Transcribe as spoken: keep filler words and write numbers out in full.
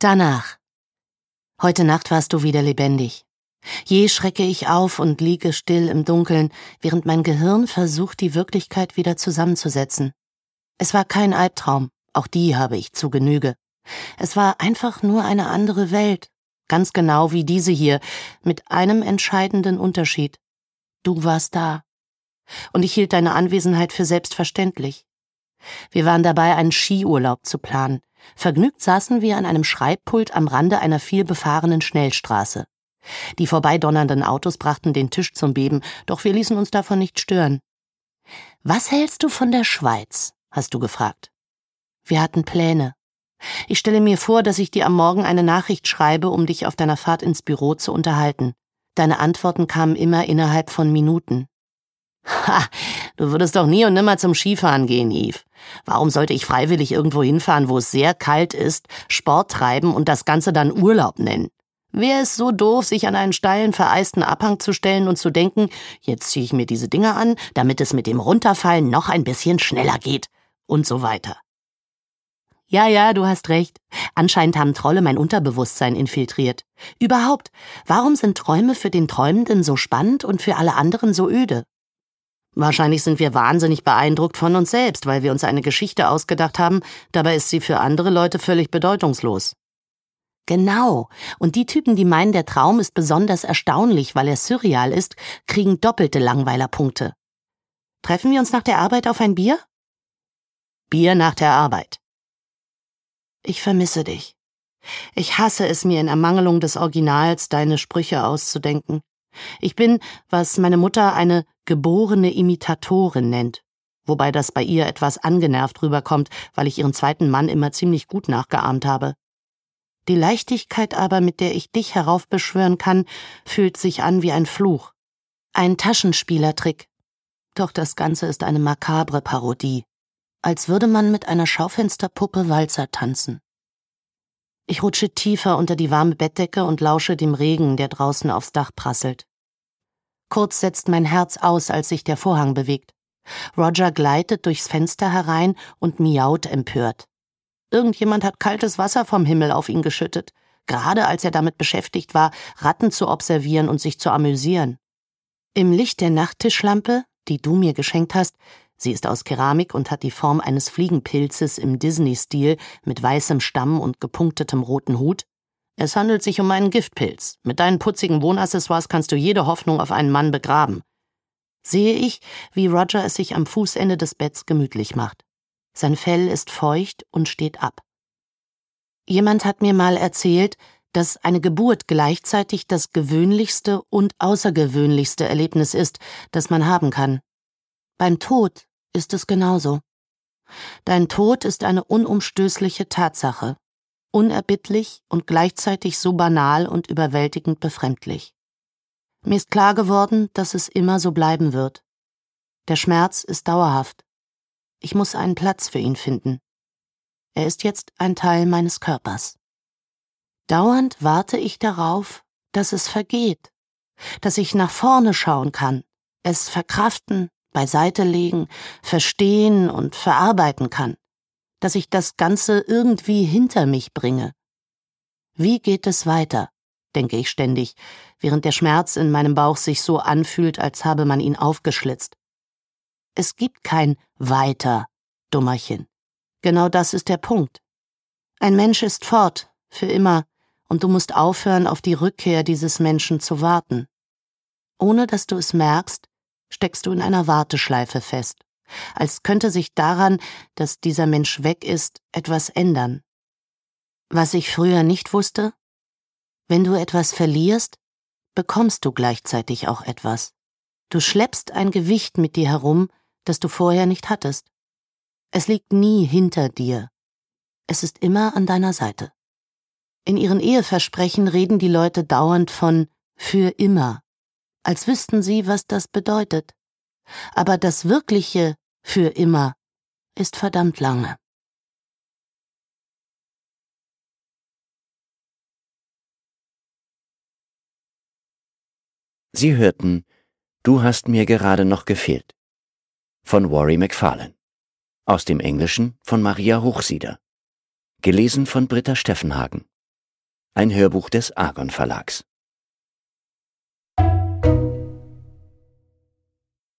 Danach. Heute Nacht warst du wieder lebendig. Je schrecke ich auf und liege still im Dunkeln, während mein Gehirn versucht, die Wirklichkeit wieder zusammenzusetzen. Es war kein Albtraum, auch die habe ich zu Genüge. Es war einfach nur eine andere Welt, ganz genau wie diese hier, mit einem entscheidenden Unterschied. Du warst da. Und ich hielt deine Anwesenheit für selbstverständlich. Wir waren dabei, einen Skiurlaub zu planen. Vergnügt saßen wir an einem Schreibpult am Rande einer vielbefahrenen Schnellstraße. Die vorbeidonnernden Autos brachten den Tisch zum Beben, doch wir ließen uns davon nicht stören. »Was hältst du von der Schweiz?« hast du gefragt. Wir hatten Pläne. Ich stelle mir vor, dass ich dir am Morgen eine Nachricht schreibe, um dich auf deiner Fahrt ins Büro zu unterhalten. Deine Antworten kamen immer innerhalb von Minuten. »Ha, du würdest doch nie und nimmer zum Skifahren gehen, Yves. Warum sollte ich freiwillig irgendwo hinfahren, wo es sehr kalt ist, Sport treiben und das Ganze dann Urlaub nennen? Wer ist so doof, sich an einen steilen, vereisten Abhang zu stellen und zu denken, jetzt ziehe ich mir diese Dinger an, damit es mit dem Runterfallen noch ein bisschen schneller geht und so weiter.« Ja, ja, du hast recht. Anscheinend haben Trolle mein Unterbewusstsein infiltriert. Überhaupt, warum sind Träume für den Träumenden so spannend und für alle anderen so öde? Wahrscheinlich sind wir wahnsinnig beeindruckt von uns selbst, weil wir uns eine Geschichte ausgedacht haben, dabei ist sie für andere Leute völlig bedeutungslos. Genau, und die Typen, die meinen, der Traum ist besonders erstaunlich, weil er surreal ist, kriegen doppelte Langweilerpunkte. Treffen wir uns nach der Arbeit auf ein Bier? Bier nach der Arbeit. Ich vermisse dich. Ich hasse es, mir in Ermangelung des Originals deine Sprüche auszudenken. Ich bin, was meine Mutter eine geborene Imitatorin nennt, wobei das bei ihr etwas angenervt rüberkommt, weil ich ihren zweiten Mann immer ziemlich gut nachgeahmt habe. Die Leichtigkeit aber, mit der ich dich heraufbeschwören kann, fühlt sich an wie ein Fluch. Ein Taschenspielertrick. Doch das Ganze ist eine makabre Parodie. Als würde man mit einer Schaufensterpuppe Walzer tanzen. Ich rutsche tiefer unter die warme Bettdecke und lausche dem Regen, der draußen aufs Dach prasselt. Kurz setzt mein Herz aus, als sich der Vorhang bewegt. Roger gleitet durchs Fenster herein und miaut empört. Irgendjemand hat kaltes Wasser vom Himmel auf ihn geschüttet, gerade als er damit beschäftigt war, Ratten zu observieren und sich zu amüsieren. Im Licht der Nachttischlampe, die du mir geschenkt hast, sie ist aus Keramik und hat die Form eines Fliegenpilzes im Disney-Stil mit weißem Stamm und gepunktetem roten Hut. Es handelt sich um einen Giftpilz. Mit deinen putzigen Wohnaccessoires kannst du jede Hoffnung auf einen Mann begraben. Sehe ich, wie Roger es sich am Fußende des Betts gemütlich macht. Sein Fell ist feucht und steht ab. Jemand hat mir mal erzählt, dass eine Geburt gleichzeitig das gewöhnlichste und außergewöhnlichste Erlebnis ist, das man haben kann. Beim Tod ist es genauso. Dein Tod ist eine unumstößliche Tatsache, unerbittlich und gleichzeitig so banal und überwältigend befremdlich. Mir ist klar geworden, dass es immer so bleiben wird. Der Schmerz ist dauerhaft. Ich muss einen Platz für ihn finden. Er ist jetzt ein Teil meines Körpers. Dauernd warte ich darauf, dass es vergeht, dass ich nach vorne schauen kann, es verkraften, beiseite legen, verstehen und verarbeiten kann, dass ich das Ganze irgendwie hinter mich bringe. Wie geht es weiter, denke ich ständig, während der Schmerz in meinem Bauch sich so anfühlt, als habe man ihn aufgeschlitzt. Es gibt kein Weiter, Dummerchen. Genau das ist der Punkt. Ein Mensch ist fort, für immer, und du musst aufhören, auf die Rückkehr dieses Menschen zu warten. Ohne dass du es merkst, steckst du in einer Warteschleife fest, als könnte sich daran, dass dieser Mensch weg ist, etwas ändern. Was ich früher nicht wusste: Wenn du etwas verlierst, bekommst du gleichzeitig auch etwas. Du schleppst ein Gewicht mit dir herum, das du vorher nicht hattest. Es liegt nie hinter dir. Es ist immer an deiner Seite. In ihren Eheversprechen reden die Leute dauernd von für immer, als wüssten sie, was das bedeutet. Aber das wirkliche für immer ist verdammt lange. Sie hörten »Du hast mir gerade noch gefehlt« von Rory Macfarlane. Aus dem Englischen von Maria Hochsieder. Gelesen von Britta Steffenhagen. ein Hörbuch des Argon Verlags.